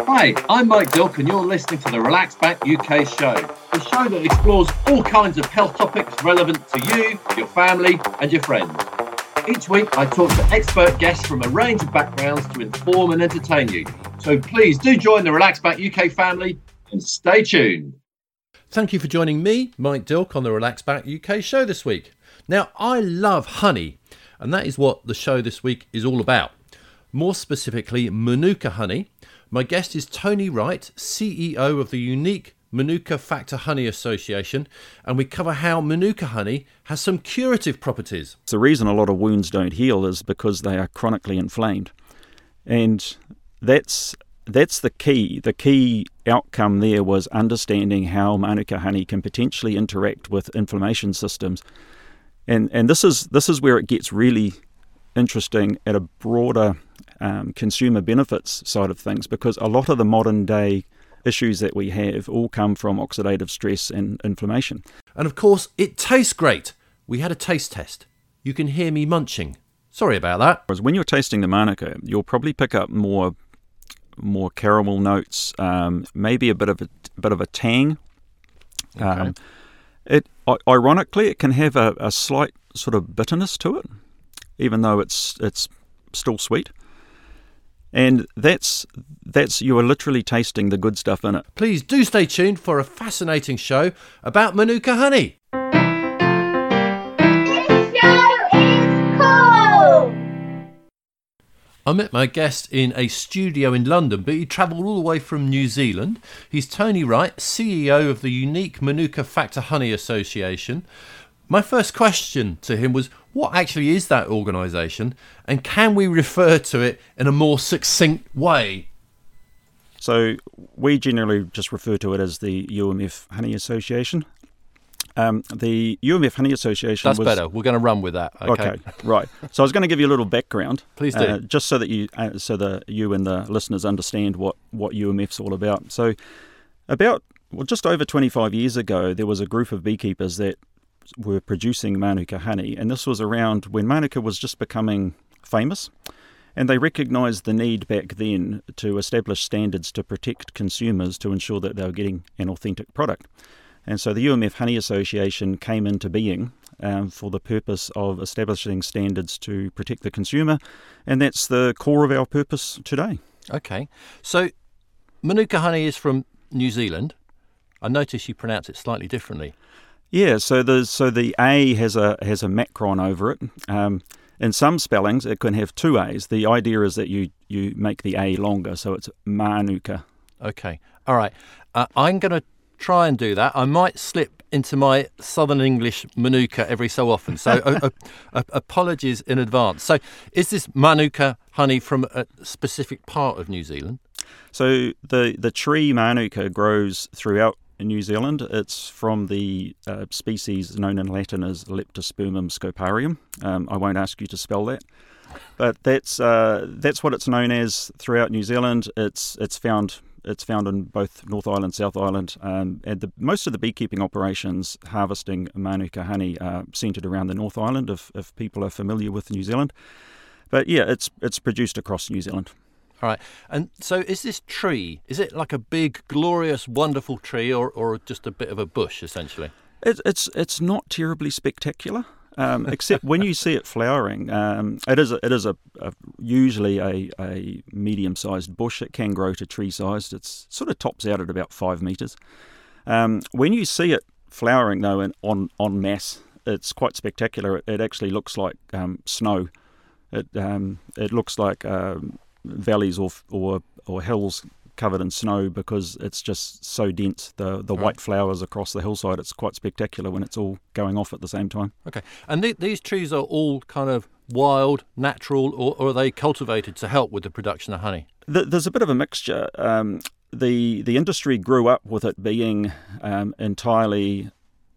Hi, I'm Mike Dilk and you're listening to the Relax Back UK show, the show that explores all kinds of health topics relevant to you, your family and your friends. Each week I talk to expert guests from a range of backgrounds to inform and entertain you. So please do join the Relax Back UK family and stay tuned. Thank you for joining me, Mike Dilk, on the Relax Back UK show this week. Now, I love honey, and that is what the show this week is all about. More specifically, Manuka honey. My guest is Tony Wright, CEO of the unique Manuka Factor Honey Association, and we cover how Manuka honey has some curative properties. The reason a lot of wounds don't heal is because they are chronically inflamed. And that's the key. The key outcome there was understanding how Manuka honey can potentially interact with inflammation systems. And this is where it gets really interesting at a broader consumer benefits side of things, because a lot of the modern day issues that we have all come from oxidative stress and inflammation. And of course, it tastes great. We had a taste test. You can hear me munching. Sorry about that. When you're tasting the Manuka, you'll probably pick up more caramel notes, maybe a bit of a tang. Okay. Ironically, it can have a slight sort of bitterness to it, even though it's still sweet. And that's you are literally tasting the good stuff in it. Please do stay tuned for a fascinating show about Manuka honey. This show is cool! I met my guest in a studio in London, but he travelled all the way from New Zealand. He's Tony Wright, CEO of the unique Manuka Factor Honey Association. My first question to him was, what actually is that organisation, and can we refer to it in a more succinct way? So we generally just refer to it as the UMF Honey Association. The UMF Honey Association That's better. We're going to run with that. Okay, right. So I was going to give you a little background. Please do. Just so that you and the listeners understand what UMF's all about. So just over 25 years ago, there was a group of beekeepers that were producing Manuka honey, and this was around when Manuka was just becoming famous, and they recognised the need back then to establish standards to protect consumers to ensure that they were getting an authentic product. And so the UMF Honey Association came into being for the purpose of establishing standards to protect the consumer, and that's the core of our purpose today. Okay, so Manuka honey is from New Zealand. I notice you pronounce it slightly differently. Yeah, so the A has a macron over it. In some spellings, it can have two A's. The idea is that you make the A longer, so it's Manuka. Okay, all right. I'm going to try and do that. I might slip into my Southern English Manuka every so often, so apologies in advance. So is this Manuka honey from a specific part of New Zealand? So the tree Manuka grows throughout New Zealand. It's from the species known in Latin as Leptospermum scoparium. I won't ask you to spell that, but that's what it's known as throughout New Zealand. It's found in both North Island, South Island, and most of the beekeeping operations harvesting Manuka honey are centred around the North Island. If people are familiar with New Zealand, but yeah, it's produced across New Zealand. All right. And so is this tree, is it like a big, glorious, wonderful tree or just a bit of a bush, essentially? It's not terribly spectacular, except when you see it flowering. It is usually a medium-sized bush. It can grow to tree-sized. It sort of tops out at about 5 metres. When you see it flowering, though, en masse, it's quite spectacular. It actually looks like snow. It looks like valleys or hills covered in snow because it's just so dense. The white flowers across the hillside, it's quite spectacular when it's all going off at the same time. Okay. And these trees are all kind of wild, natural, or are they cultivated to help with the production of honey? There's a bit of a mixture. The industry grew up with it being entirely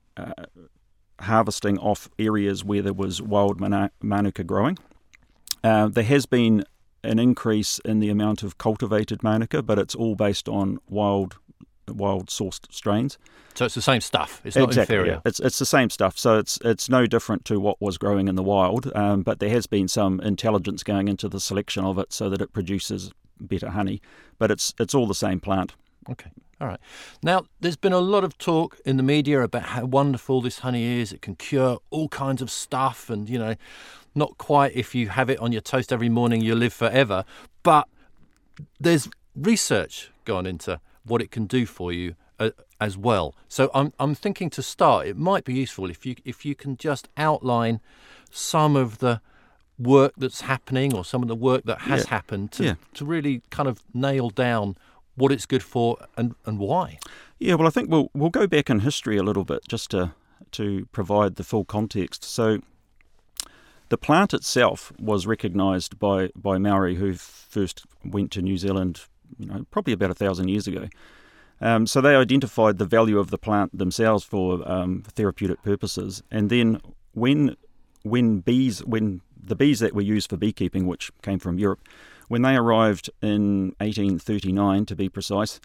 harvesting off areas where there was wild Manuka growing. There has been an increase in the amount of cultivated Manuka, but it's all based on wild sourced strains. So it's the same stuff. It's not inferior. Yeah. It's the same stuff. So it's no different to what was growing in the wild. But there has been some intelligence going into the selection of it so that it produces better honey, but it's all the same plant. Okay. All right. Now, there's been a lot of talk in the media about how wonderful this honey is. It can cure all kinds of stuff and, not quite if you have it on your toast every morning, you live forever. But there's research gone into what it can do for you as well. So I'm thinking to start, it might be useful if you can just outline some of the work that's happening or some of the work that has happened to really kind of nail down what it's good for and why. Yeah, well, I think we'll go back in history a little bit just to provide the full context. So the plant itself was recognised by Maori who first went to New Zealand, probably about 1,000 years ago. So they identified the value of the plant themselves for therapeutic purposes, and then when the bees that were used for beekeeping, which came from Europe, when they arrived in 1839 to be precise,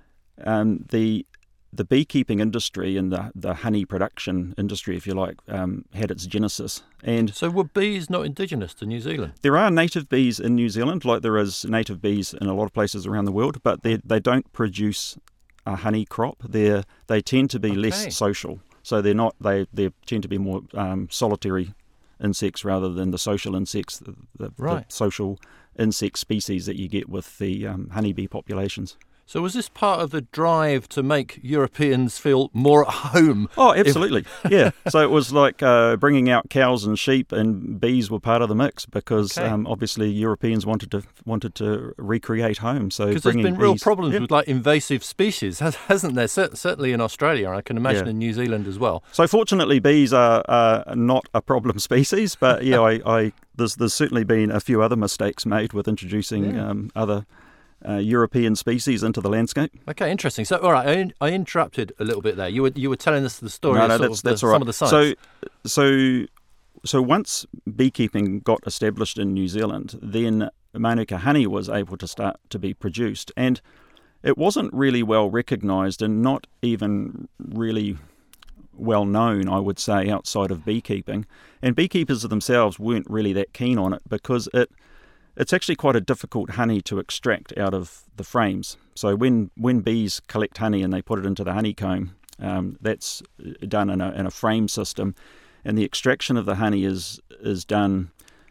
the beekeeping industry and the honey production industry, if you like, had its genesis. And so were bees not indigenous to New Zealand? There are native bees in New Zealand, like there is native bees in a lot of places around the world, but they don't produce a honey crop. They tend to be less social, so they tend to be more solitary insects rather than the social insects, the social insect species that you get with the honeybee populations. So was this part of the drive to make Europeans feel more at home? Oh, absolutely. Yeah. So it was like bringing out cows and sheep, and bees were part of the mix because obviously Europeans wanted to recreate home. So because there's been real problems with like invasive species, hasn't there? Certainly in Australia, I can imagine in New Zealand as well. So fortunately, bees are not a problem species, but there's certainly been a few other mistakes made with introducing other European species into the landscape. Okay, interesting. So, all right, I interrupted a little bit there. You were telling us the story of that's all right. Some of the science. So once beekeeping got established in New Zealand, then Manuka honey was able to start to be produced, and it wasn't really well recognised and not even really well known, I would say, outside of beekeeping. And beekeepers themselves weren't really that keen on it because it's actually quite a difficult honey to extract out of the frames. So when bees collect honey and they put it into the honeycomb, that's done in a frame system, and the extraction of the honey is done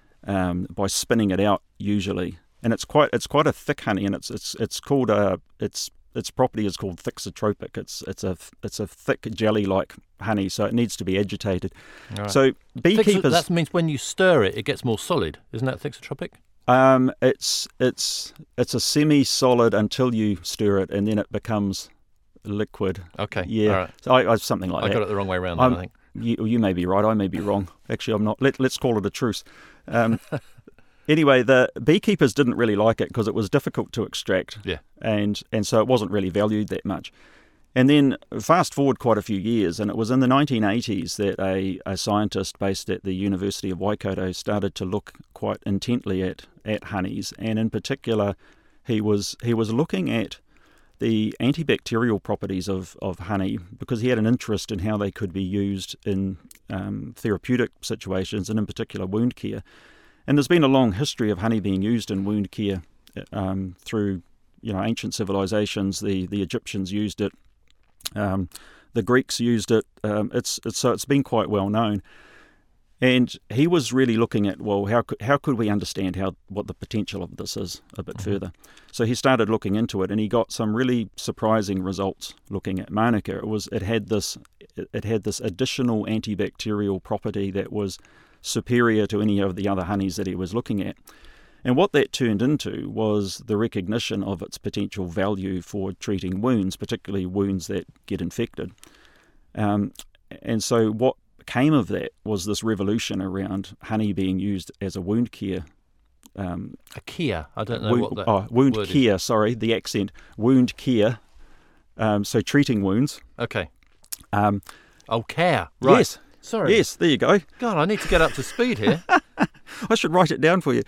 by spinning it out usually. And it's quite a thick honey, and it's called its property is called thixotropic. It's a thick jelly-like honey, so it needs to be agitated. Right. So beekeepers. That means when you stir it, it gets more solid. Isn't that thixotropic? It's a semi-solid until you stir it, and then it becomes liquid. Okay. Yeah. All right. So I something like that. I got it the wrong way around. I think you may be right. I may be wrong. Actually, I'm not. Let's call it a truce. Anyway, the beekeepers didn't really like it because it was difficult to extract. Yeah. And so it wasn't really valued that much. And then fast forward quite a few years, and it was in the 1980s that a scientist based at the University of Waikato started to look quite intently at honeys, and in particular, he was looking at the antibacterial properties of honey because he had an interest in how they could be used in therapeutic situations, and in particular wound care. And there's been a long history of honey being used in wound care through ancient civilizations. The Egyptians used it. The Greeks used it. It's been quite well known, and he was really looking at how could we understand what the potential of this is a bit further. So he started looking into it, and he got some really surprising results looking at Manuka. It had this additional antibacterial property that was superior to any of the other honeys that he was looking at. And what that turned into was the recognition of its potential value for treating wounds, particularly wounds that get infected. And so what came of that was this revolution around honey being used as a wound care. A care? I don't know what that wound word care, is. sorry, the accent. Wound care. So treating wounds. Okay. Yes. Care. Right. Sorry. Yes, there you go. God, I need to get up to speed here. I should write it down for you.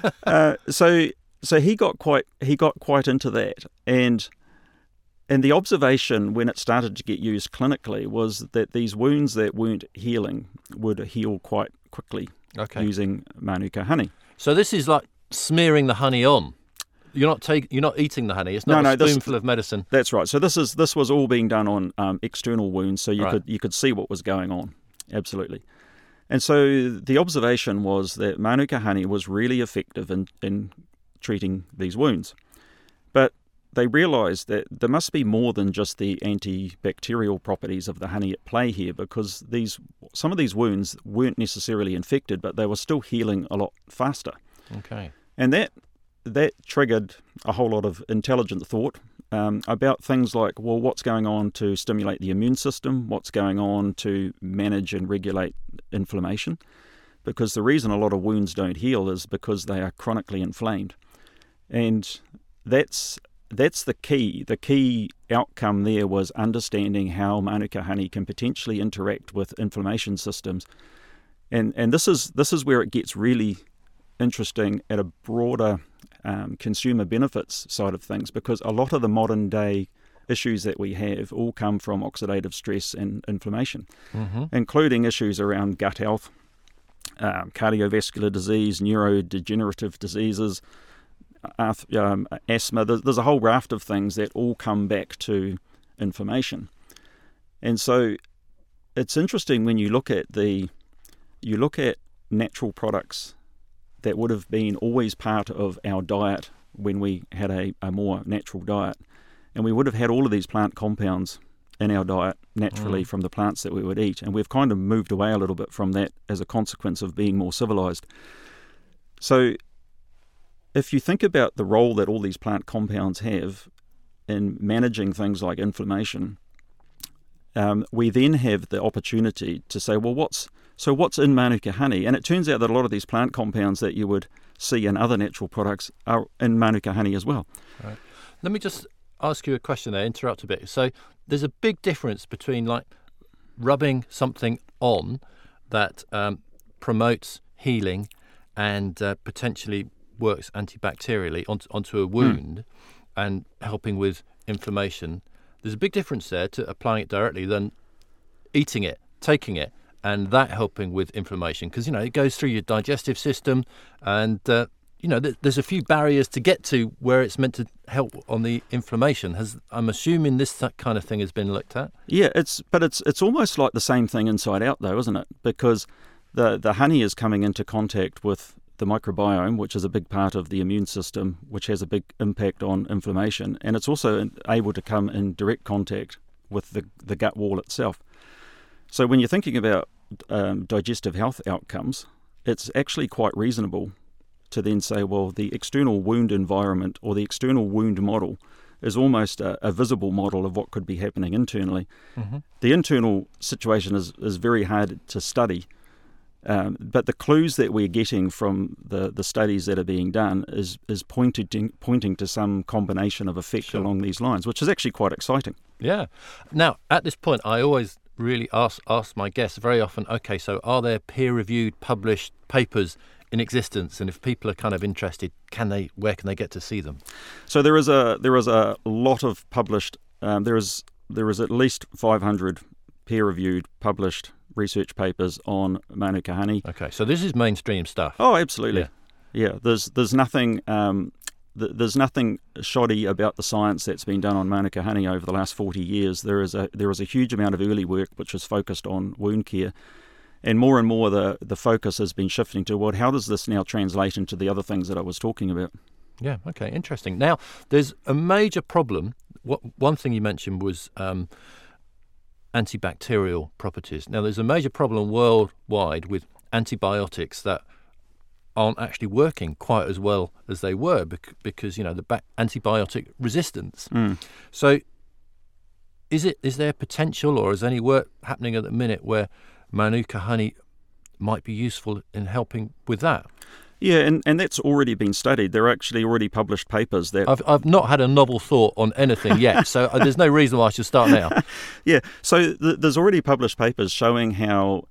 So he got quite into that, and the observation when it started to get used clinically was that these wounds that weren't healing would heal quite quickly using Manuka honey. So this is like smearing the honey on. you're not eating the honey. It's not a spoonful of medicine. That's right. So this was all being done on external wounds, so you could see what was going on. Absolutely. And so the observation was that Manuka honey was really effective in treating these wounds. But they realised that there must be more than just the antibacterial properties of the honey at play here, because some of these wounds weren't necessarily infected, but they were still healing a lot faster. Okay. And that triggered a whole lot of intelligent thought about things like, well, what's going on to stimulate the immune system? What's going on to manage and regulate inflammation? Because the reason a lot of wounds don't heal is because they are chronically inflamed. And that's the key. The key outcome there was understanding how Manuka honey can potentially interact with inflammation systems. And this is where it gets really interesting at a broader consumer benefits side of things, because a lot of the modern day issues that we have all come from oxidative stress and inflammation, including issues around gut health, cardiovascular disease, neurodegenerative diseases, asthma. There's a whole raft of things that all come back to inflammation. And so it's interesting when you look at natural products that would have been always part of our diet when we had a more natural diet. And we would have had all of these plant compounds in our diet naturally from the plants that we would eat. And we've kind of moved away a little bit from that as a consequence of being more civilized. So if you think about the role that all these plant compounds have in managing things like inflammation, we then have the opportunity to say, well, what's in Manuka honey? And it turns out that a lot of these plant compounds that you would see in other natural products are in Manuka honey as well. Right. Let me just ask you a question there, interrupt a bit. So there's a big difference between like rubbing something on that promotes healing and potentially works antibacterially onto a wound and helping with inflammation. There's a big difference there to applying it directly than eating it, taking it, and that helping with inflammation, because it goes through your digestive system, and there's a few barriers to get to where it's meant to help on the inflammation. I'm assuming that kind of thing has been looked at. Yeah, it's almost like the same thing inside out, though, isn't it? Because the honey is coming into contact with the microbiome, which is a big part of the immune system, which has a big impact on inflammation, and it's also able to come in direct contact with the gut wall itself. So when you're thinking about digestive health outcomes, it's actually quite reasonable to then say, well, the external wound environment or the external wound model is almost a visible model of what could be happening internally. The internal situation is very hard to study, but the clues that we're getting from the studies that are being done is pointing to some combination of effect along these lines, which is actually quite exciting. Yeah. Now, at this point, I always really ask my guests very often, okay, so are there peer-reviewed, published papers in existence? And if people are kind of interested, where can they get to see them? So there is a lot of published. There is at least 500 peer-reviewed, published research papers on Manuka honey. Okay, so this is mainstream stuff. Oh, absolutely. Yeah. There's nothing. There's nothing shoddy about the science that's been done on Manuka honey over the last 40 years. There is a huge amount of early work which is focused on wound care, and more the focus has been shifting toward how does this now translate into the other things that I was talking about. Yeah, okay, interesting. Now, there's a major problem. One thing you mentioned was antibacterial properties. Now, there's a major problem worldwide with antibiotics that aren't actually working quite as well as they were because the antibiotic resistance. So is there potential, or is any work happening at the minute where Manuka honey might be useful in helping with that? Yeah, and that's already been studied. There are actually already published papers that... I've not had a novel thought on anything yet, so there's no reason why I should start now. Yeah, so there's already published papers showing how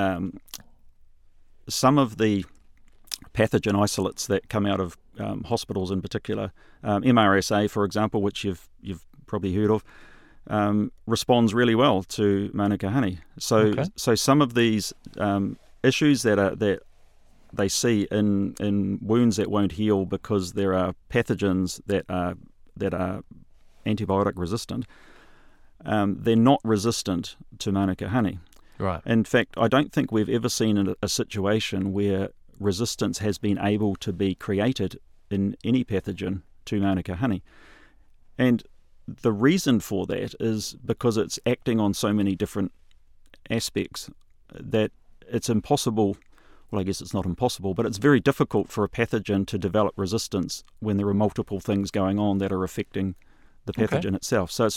some of the pathogen isolates that come out of hospitals in particular, MRSA, for example, which you've probably heard of, responds really well to Manuka honey. So some of these issues that they see in wounds that won't heal because there are pathogens that are antibiotic resistant, they're not resistant to Manuka honey. Right. In fact, I don't think we've ever seen a situation where resistance has been able to be created in any pathogen to Manuka honey. And the reason for that is because it's acting on so many different aspects that it's impossible. Well, I guess it's not impossible, but it's very difficult for a pathogen to develop resistance when there are multiple things going on that are affecting the pathogen itself. So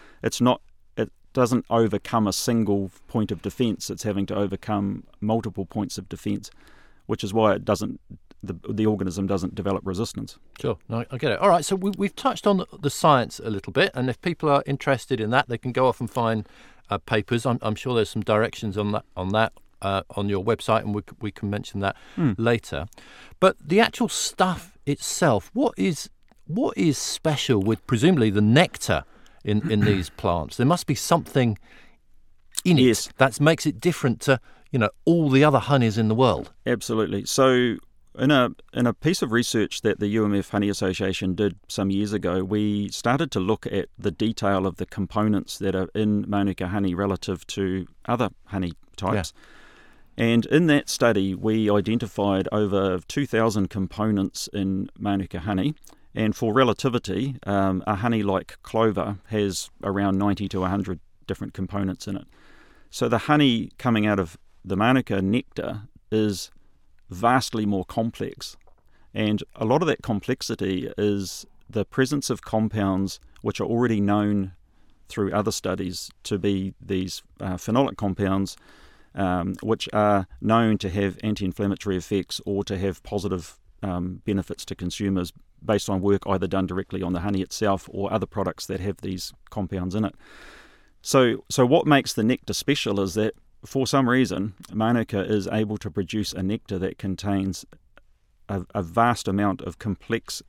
it doesn't overcome a single point of defense. It's having to overcome multiple points of defense, which is why the organism doesn't develop resistance. Sure, no, I get it. All right, so we've touched on the science a little bit, and if people are interested in that, they can go off and find papers. I'm sure there's some directions on that on your website, and we can mention that later. But the actual stuff itself, what is special with presumably the nectar in these plants? There must be something in it that makes it different to all the other honeys in the world. Absolutely. So in a piece of research that the UMF Honey Association did some years ago, we started to look at the detail of the components that are in Manuka honey relative to other honey types. Yeah. And in that study, we identified over 2,000 components in Manuka honey. And for relativity, a honey like clover has around 90 to 100 different components in it. So the honey coming out of the Manuka nectar is vastly more complex. And a lot of that complexity is the presence of compounds which are already known through other studies to be these phenolic compounds, which are known to have anti-inflammatory effects or to have positive benefits to consumers based on work either done directly on the honey itself or other products that have these compounds in it. So what makes the nectar special is that for some reason, Manuka is able to produce a nectar that contains a vast amount of complex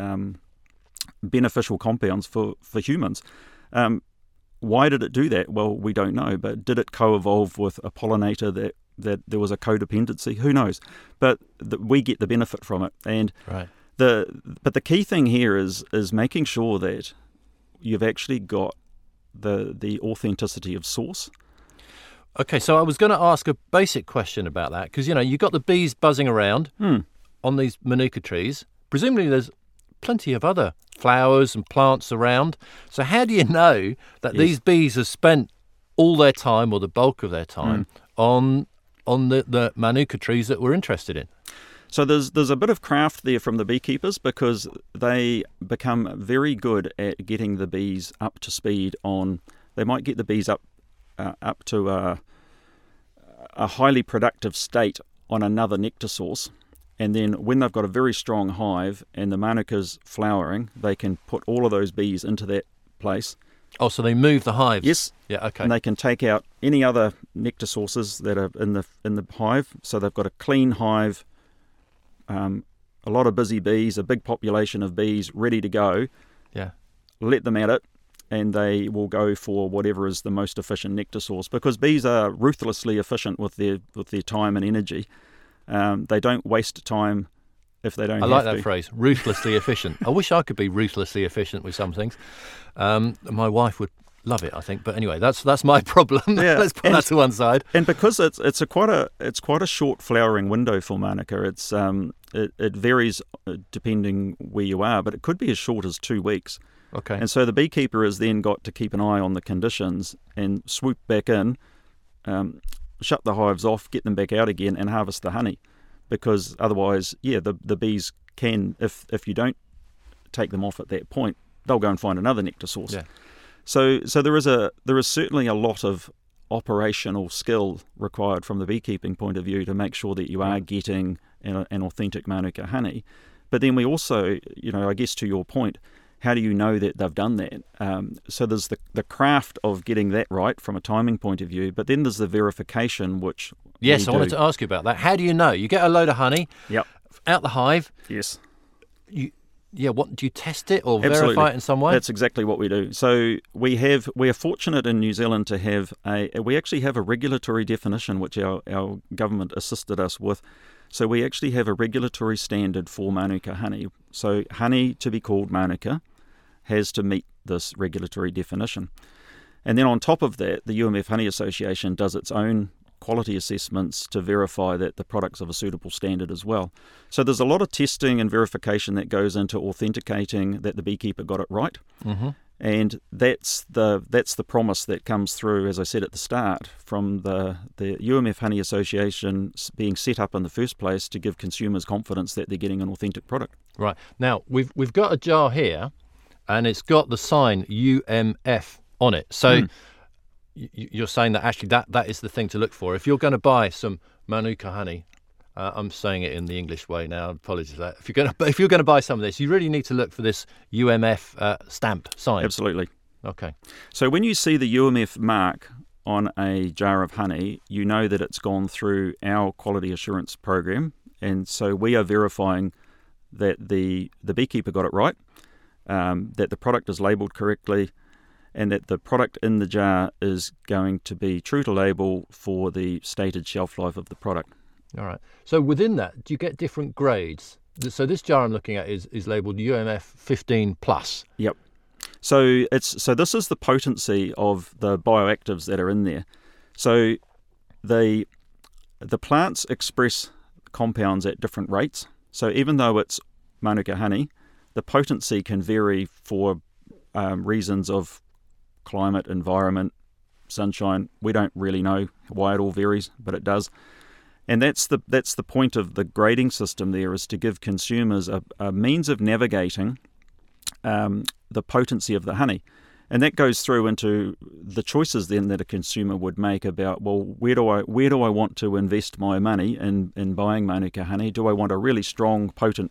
beneficial compounds for humans. Why did it do that? Well, we don't know, but did it co-evolve with a pollinator that there was a codependency? Who knows? But we get the benefit from it. And right. But the key thing here is making sure that you've actually got the authenticity of source. Okay, so I was going to ask a basic question about that because, you've got the bees buzzing around on these Manuka trees. Presumably there's plenty of other flowers and plants around. So how do you know that these bees have spent all their time or the bulk of their time on the Manuka trees that we're interested in? So there's a bit of craft there from the beekeepers because they become very good at getting the bees up to speed on. They might get the bees up to a highly productive state on another nectar source, and then when they've got a very strong hive and the Manuka's flowering, they can put all of those bees into that place. Oh, so they move the hives? Yes. Yeah. Okay. And they can take out any other nectar sources that are in the hive. So they've got a clean hive. A lot of busy bees, a big population of bees ready to go. Yeah. Let them at it, and they will go for whatever is the most efficient nectar source. Because bees are ruthlessly efficient with their time and energy. They don't waste time if they don't. I like that phrase, ruthlessly efficient. I wish I could be ruthlessly efficient with some things. My wife would love it, I think. But anyway, that's my problem. Yeah. Let's put that to one side. And because it's quite a short flowering window for Manuka. It varies depending where you are, but it could be as short as 2 weeks. Okay. And so the beekeeper has then got to keep an eye on the conditions and swoop back in, shut the hives off, get them back out again, and harvest the honey. Because otherwise, the bees can, if you don't take them off at that point, they'll go and find another nectar source. Yeah. So there is certainly a lot of operational skill required from the beekeeping point of view to make sure that you are getting an authentic Manuka honey. But then we also, I guess to your point, how do you know that they've done that? So there's the craft of getting that right from a timing point of view, but then there's the verification, which yes, I wanted to ask you about that. How do you know? You get a load of honey out the hive. Yes. What do you test it or Absolutely. verify it in some way? That's exactly what we do. So we are fortunate in New Zealand to have we actually have a regulatory definition which our government assisted us with So we actually have a regulatory standard for Manuka honey. So honey to be called Manuka has to meet this regulatory definition. And then on top of that, the UMF Honey Association does its own quality assessments to verify that the product's of a suitable standard as well. So there's a lot of testing and verification that goes into authenticating that the beekeeper got it right. Mm-hmm. And that's the promise that comes through, as I said at the start, from the UMF Honey Association being set up in the first place to give consumers confidence that they're getting an authentic product. Right. Now, we've got a jar here, and it's got the sign UMF on it. So you're saying that actually that is the thing to look for. If you're going to buy some Manuka honey, I'm saying it in the English way now, apologies for that. If you're going to buy some of this, you really need to look for this UMF stamp sign. Absolutely. Okay. So when you see the UMF mark on a jar of honey, you know that it's gone through our quality assurance program, and so we are verifying that the beekeeper got it right, that the product is labelled correctly, and that the product in the jar is going to be true to label for the stated shelf life of the product. All right. So within that, do you get different grades? So this jar I'm looking at is labelled UMF 15 plus. Yep. So this is the potency of the bioactives that are in there. So the plants express compounds at different rates. So even though it's Manuka honey, the potency can vary for reasons of climate, environment, sunshine. We don't really know why it all varies, but it does. And that's the point of the grading system there, is to give consumers a means of navigating the potency of the honey. And that goes through into the choices then that a consumer would make about, well, where do I want to invest my money in buying Manuka honey? Do I want a really strong, potent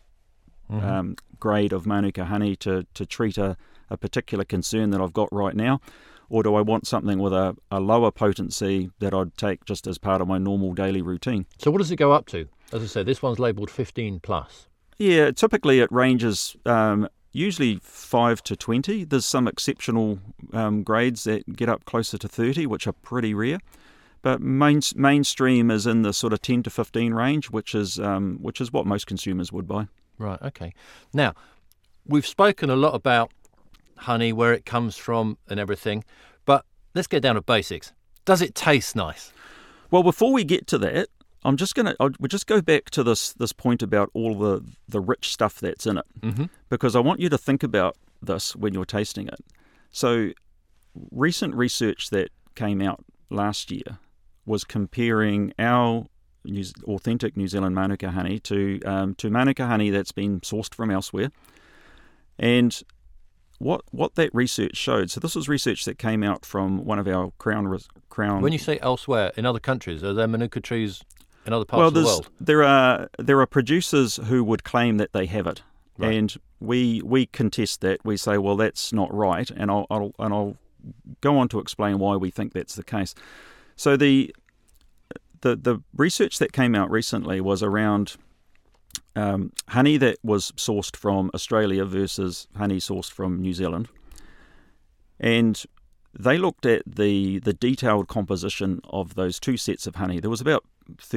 grade of Manuka honey to treat a particular concern that I've got right now? Or do I want something with a lower potency that I'd take just as part of my normal daily routine? So what does it go up to? As I said, this one's labelled 15 plus. Yeah, typically it ranges usually 5 to 20. There's some exceptional grades that get up closer to 30, which are pretty rare. But mainstream is in the sort of 10 to 15 range, which is what most consumers would buy. Right, okay. Now, we've spoken a lot about honey, where it comes from and everything, but let's get down to basics. Does it taste nice? Well, before we get to that, we'll just go back to this point about all the rich stuff that's in it, because I want you to think about this when you're tasting it. So recent research that came out last year was comparing our authentic New Zealand Manuka honey to Manuka honey that's been sourced from elsewhere. And what that research showed, so this was research that came out from one of our Crown. When you say elsewhere, in other countries, are there Manuka trees in other parts of the world? There are producers who would claim that they have it, right. And we contest that. We say, well, that's not right, and I'll go on to explain why we think that's the case. So the research that came out recently was around honey that was sourced from Australia versus honey sourced from New Zealand. And they looked at the detailed composition of those two sets of honey. There was about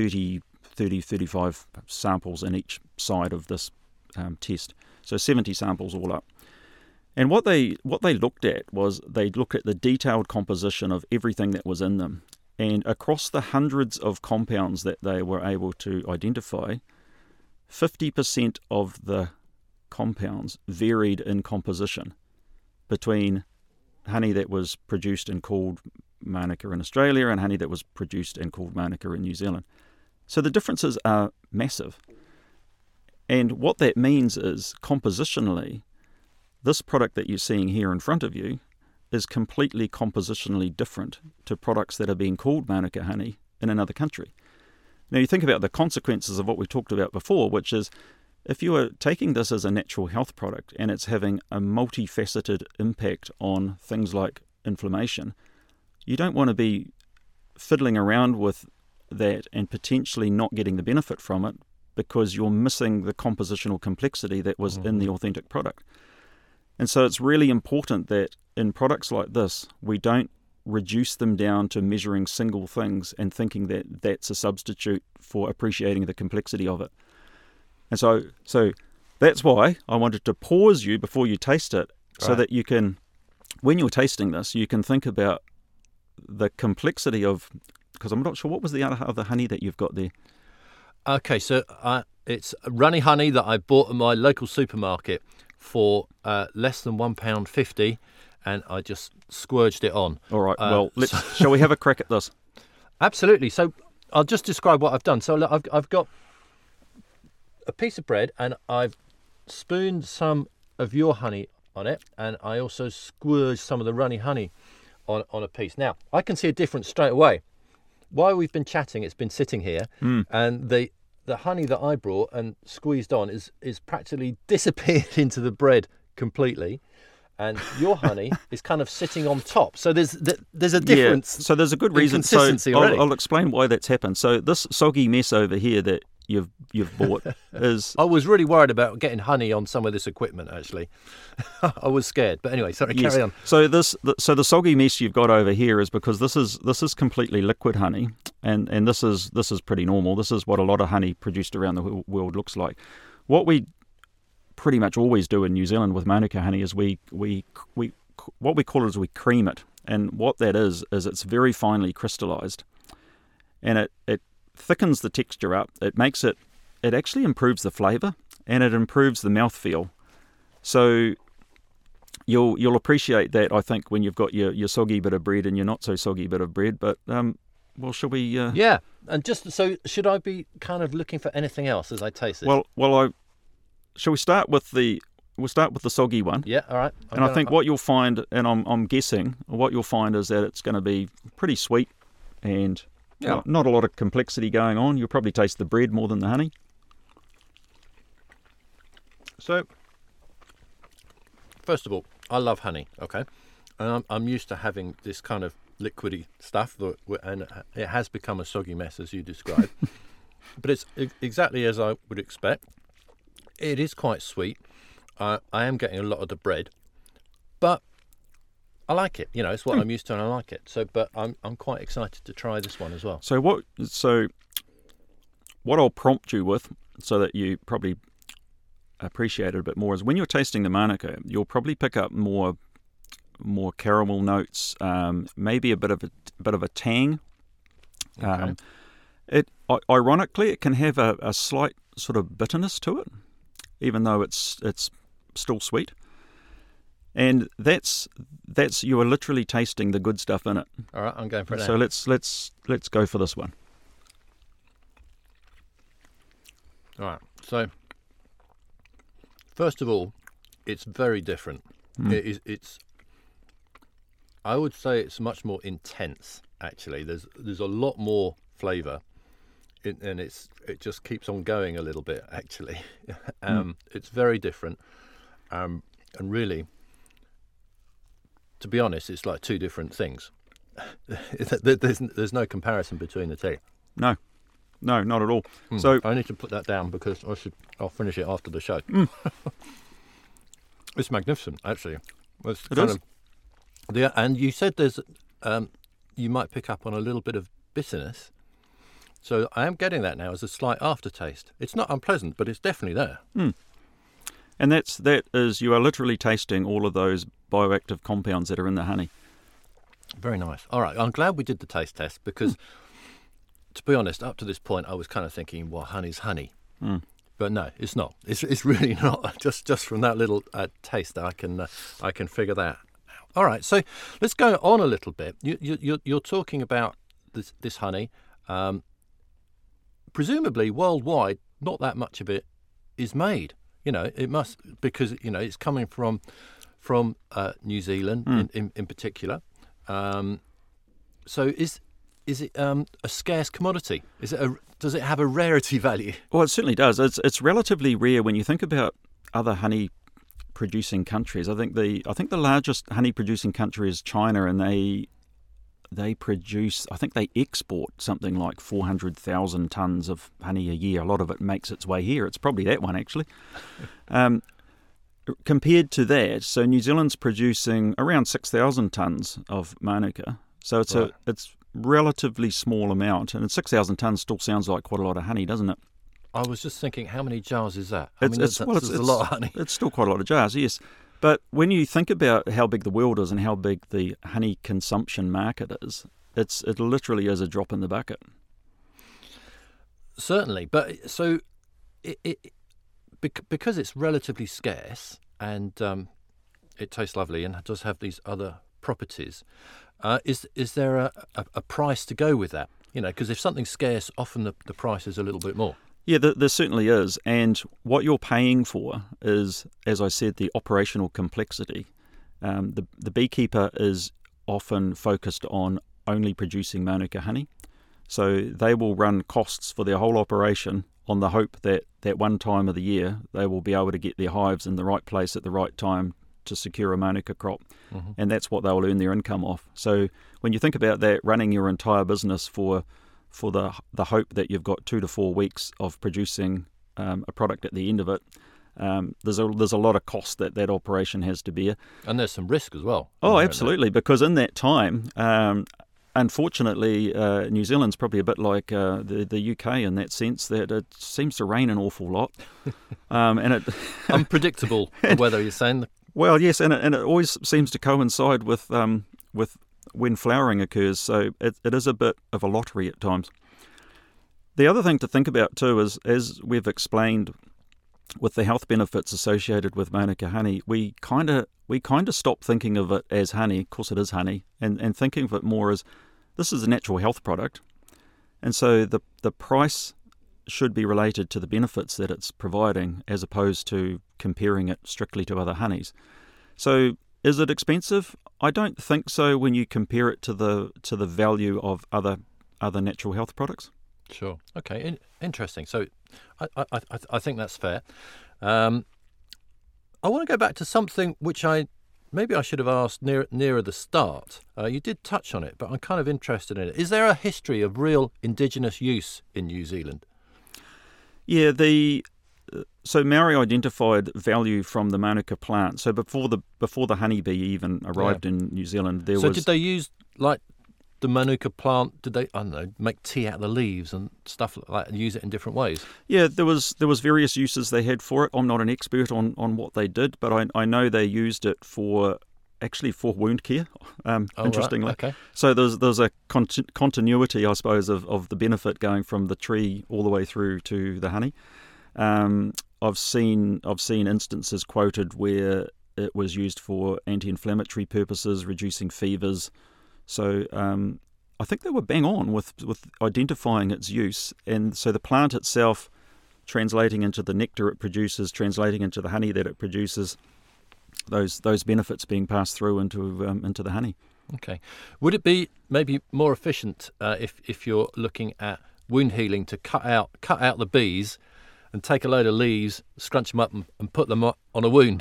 35 samples in each side of this test. So 70 samples all up. And what they looked at was they looked at the detailed composition of everything that was in them. And across the hundreds of compounds that they were able to identify, 50% of the compounds varied in composition between honey that was produced and called Manuka in Australia and honey that was produced and called Manuka in New Zealand. So the differences are massive. And what that means is, compositionally, this product that you're seeing here in front of you is completely compositionally different to products that are being called Manuka honey in another country. Now, you think about the consequences of what we talked about before, which is, if you are taking this as a natural health product and it's having a multifaceted impact on things like inflammation, you don't want to be fiddling around with that and potentially not getting the benefit from it because you're missing the compositional complexity that was in the authentic product. And so it's really important that in products like this, we don't reduce them down to measuring single things and thinking that that's a substitute for appreciating the complexity of it. And so that's why I wanted to pause you before you taste it, so that you can, when you're tasting this, you can think about the complexity of, because I'm not sure, what was the other honey that you've got there? Okay, so it's runny honey that I bought at my local supermarket for less than £1.50, and I just squirged it on. All right, shall we have a crack at this? Absolutely. So I'll just describe what I've done. So look, I've got a piece of bread, and I've spooned some of your honey on it, and I also squirged some of the runny honey on a piece. Now, I can see a difference straight away. While we've been chatting, it's been sitting here, and the honey that I brought and squeezed on is practically disappeared into the bread completely, and your honey is kind of sitting on top. So there's a difference. Yeah, so there's a good reason. So I'll explain why that's happened. So this soggy mess over here that you've bought is... I was really worried about getting honey on some of this equipment, actually. I was scared. But anyway, sorry, carry on. So the soggy mess you've got over here is because this is completely liquid honey, and this is pretty normal. This is what a lot of honey produced around the world looks like. What we pretty much always do in New Zealand with Manuka honey is we what we call it is we cream it. And what that is it's very finely crystallized, and it thickens the texture up. It actually improves the flavour, and it improves the mouthfeel. So you'll appreciate that, I think, when you've got your soggy bit of bread and your not so soggy bit of bread. But well, shall we? Yeah, and just so, should I be kind of looking for anything else as I taste it? Well, shall we start with the? We'll start with the soggy one. Yeah, all right. And I think what you'll find, and I'm guessing, what you'll find is that it's going to be pretty sweet and not a lot of complexity going on. You'll probably taste the bread more than the honey. So, first of all, I love honey, okay? And I'm used to having this kind of liquidy stuff, and it has become a soggy mess, as you described. But it's exactly as I would expect. It is quite sweet. I am getting a lot of the bread, but I like it. You know, it's what I'm used to, and I like it. So, but I'm quite excited to try this one as well. So what I'll prompt you with, so that you probably appreciate it a bit more, is when you're tasting the Manuka, you'll probably pick up more caramel notes, maybe a bit of a tang. Okay. Ironically, it can have a slight sort of bitterness to it, even though it's still sweet. And that's you are literally tasting the good stuff in it. All right, I'm going for it. So let's go for this one. All right. So first of all, it's very different. It's I would say it's much more intense. Actually, there's a lot more flavour, and it just keeps on going a little bit. Actually, it's very different, and really, to be honest, it's like two different things. There's no comparison between the two. No, not at all. So I need to put that down because I'll finish it after the show. It's magnificent, actually. It is. And you said there's you might pick up on a little bit of bitterness. So I am getting that now as a slight aftertaste. It's not unpleasant, but it's definitely there. And that is you are literally tasting all of those bioactive compounds that are in the honey. Very nice. All right, I'm glad we did the taste test because, to be honest, up to this point I was kind of thinking, well, honey's honey. But no, it's not. It's really not. Just from that little taste, I can figure that out. All right, so let's go on a little bit. You're talking about this honey. Presumably worldwide, not that much of it is made. You know, it must, because you know it's coming from New Zealand in particular. So is it a scarce commodity? Does it have a rarity value? Well, it certainly does. It's relatively rare when you think about other honey producing countries. I think the largest honey producing country is China, and they produce, I think they export something like 400,000 tonnes of honey a year. A lot of it makes its way here. It's probably that one, actually. Compared to that, so New Zealand's producing around 6,000 tonnes of Manuka. So it's relatively small amount, and 6,000 tonnes still sounds like quite a lot of honey, doesn't it? I was just thinking, how many jars is that? It's a lot of honey. It's still quite a lot of jars, yes. But when you think about how big the world is and how big the honey consumption market is, it literally is a drop in the bucket. Certainly, but so because it's relatively scarce and it tastes lovely and does have these other properties, is there a price to go with that? Because if something's scarce, often the price is a little bit more. Yeah, there certainly is. And what you're paying for is, as I said, the operational complexity. The beekeeper is often focused on only producing Manuka honey. So they will run costs for their whole operation on the hope that one time of the year they will be able to get their hives in the right place at the right time to secure a Manuka crop. Mm-hmm. And that's what they'll earn their income off. So when you think about that, running your entire business for the hope that you've got 2 to 4 weeks of producing a product at the end of it, there's a lot of cost that operation has to bear. And there's some risk as well. Oh, absolutely, because in that time, unfortunately, New Zealand's probably a bit like the UK in that sense, that it seems to rain an awful lot. And it unpredictable, the weather, you're saying? Well, yes, and it always seems to coincide with when flowering occurs, so it is a bit of a lottery at times. The other thing to think about too is, as we've explained, with the health benefits associated with Manuka honey, we kind of stop thinking of it as honey. Of course, it is honey, and thinking of it more as this is a natural health product, and so the price should be related to the benefits that it's providing, as opposed to comparing it strictly to other honeys. So, is it expensive? I don't think so when you compare it to the value of other natural health products. Sure. Okay. Interesting. So, I think that's fair. I want to go back to something which maybe I should have asked nearer the start. You did touch on it, but I'm kind of interested in it. Is there a history of real indigenous use in New Zealand? Yeah. So Maori identified value from the Manuka plant. So before the honeybee even arrived in New Zealand, there was. So did they use like the Manuka plant? Did they, I don't know, make tea out of the leaves and stuff like that, and use it in different ways? Yeah, there was various uses they had for it. I'm not an expert on what they did, but I know they used it for wound care. Interestingly, right. Okay. So there's a continuity, I suppose, of the benefit going from the tree all the way through to the honey. I've seen instances quoted where it was used for anti-inflammatory purposes, reducing fevers. So I think they were bang on with identifying its use, and so the plant itself translating into the nectar it produces, translating into the honey that it produces, those benefits being passed through into the honey. Okay, would it be maybe more efficient if you're looking at wound healing to cut out the bees and take a load of leaves, scrunch them up and put them on a wound?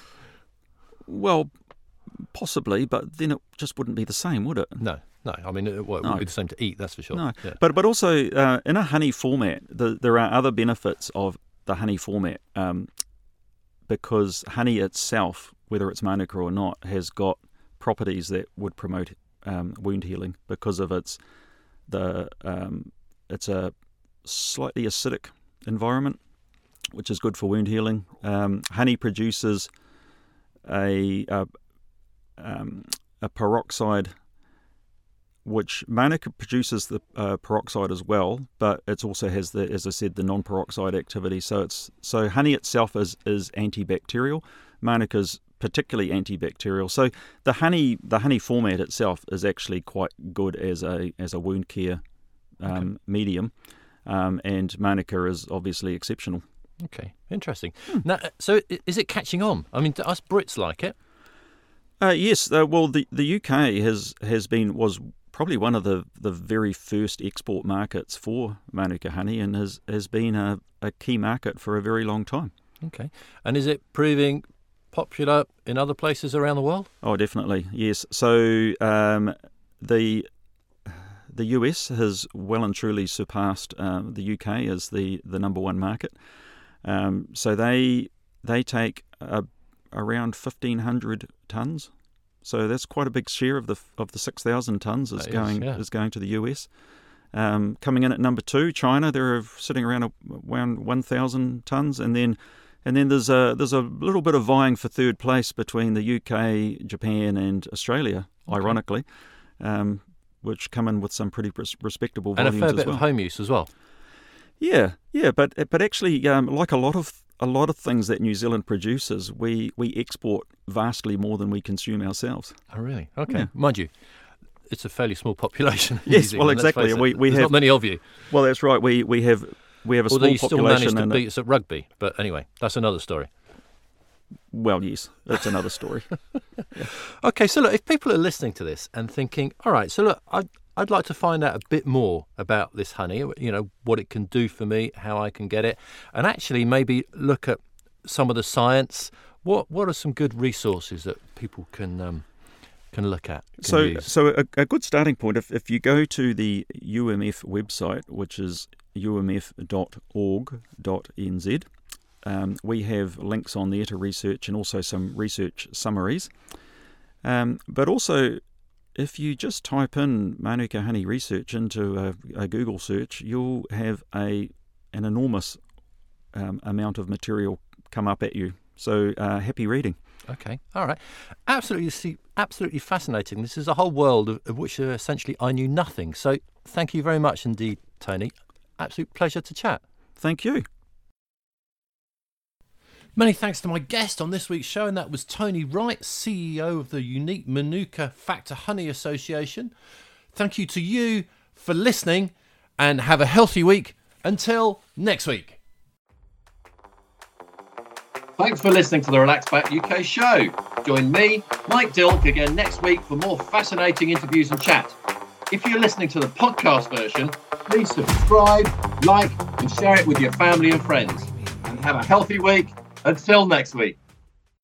Well, possibly, but then it just wouldn't be the same, would it? No. I mean, it wouldn't be the same to eat, that's for sure. No, yeah. But also in a honey format, there are other benefits of the honey format, because honey itself, whether it's Manuka or not, has got properties that would promote wound healing because of it's a slightly acidic environment, which is good for wound healing. Honey produces a peroxide, which Manuka produces the peroxide as well, but it also has as I said, the non-peroxide activity. So honey itself is antibacterial. Manuka's particularly antibacterial. So the honey format itself is actually quite good as a wound care medium. And Manuka is obviously exceptional. Okay, interesting. Now, so is it catching on? I mean, do us Brits like it? Yes. Well, the UK was probably one of the very first export markets for Manuka honey, and has been a key market for a very long time. Okay, and is it proving popular in other places around the world? Oh, definitely. Yes. So the US has well and truly surpassed the UK as the number one market. So they take around 1,500 tonnes So that's quite a big share of the 6,000 tonnes is going to the US. Coming in at number 2, China. They're sitting around 1,000 tonnes, and then there's a little bit of vying for third place between the UK, Japan, and Australia. Okay. Ironically, which come in with some pretty respectable volumes as well. And a fair bit of home use as well. Yeah, but actually, like a lot of things that New Zealand produces, we export vastly more than we consume ourselves. Oh, really? Okay. Yeah. Mind you, it's a fairly small population. Yes, well, exactly. There's not many of you. Well, that's right. We have a small population. Although you still managed to beat us at rugby, but anyway, that's another story. Well, yes, that's another story. Yeah. Okay, so look, if people are listening to this and thinking, all right, so look, I'd like to find out a bit more about this honey, what it can do for me, how I can get it, and actually maybe look at some of the science. What are some good resources that people can look at? So a good starting point, if you go to the UMF website, which is umf.org.nz, we have links on there to research and also some research summaries. But also, if you just type in Manuka honey research into a Google search, you'll have an enormous amount of material come up at you. So happy reading. Okay, all right. Absolutely fascinating. This is a whole world of which essentially I knew nothing. So thank you very much indeed, Tony. Absolute pleasure to chat. Thank you. Many thanks to my guest on this week's show, and that was Tony Wright, CEO of the unique Manuka Factor Honey Association. Thank you to you for listening, and have a healthy week. Until next week. Thanks for listening to the Relax Back UK show. Join me, Mike Dilk, again next week for more fascinating interviews and chat. If you're listening to the podcast version, please subscribe, like, and share it with your family and friends. And have a healthy week. Until next week.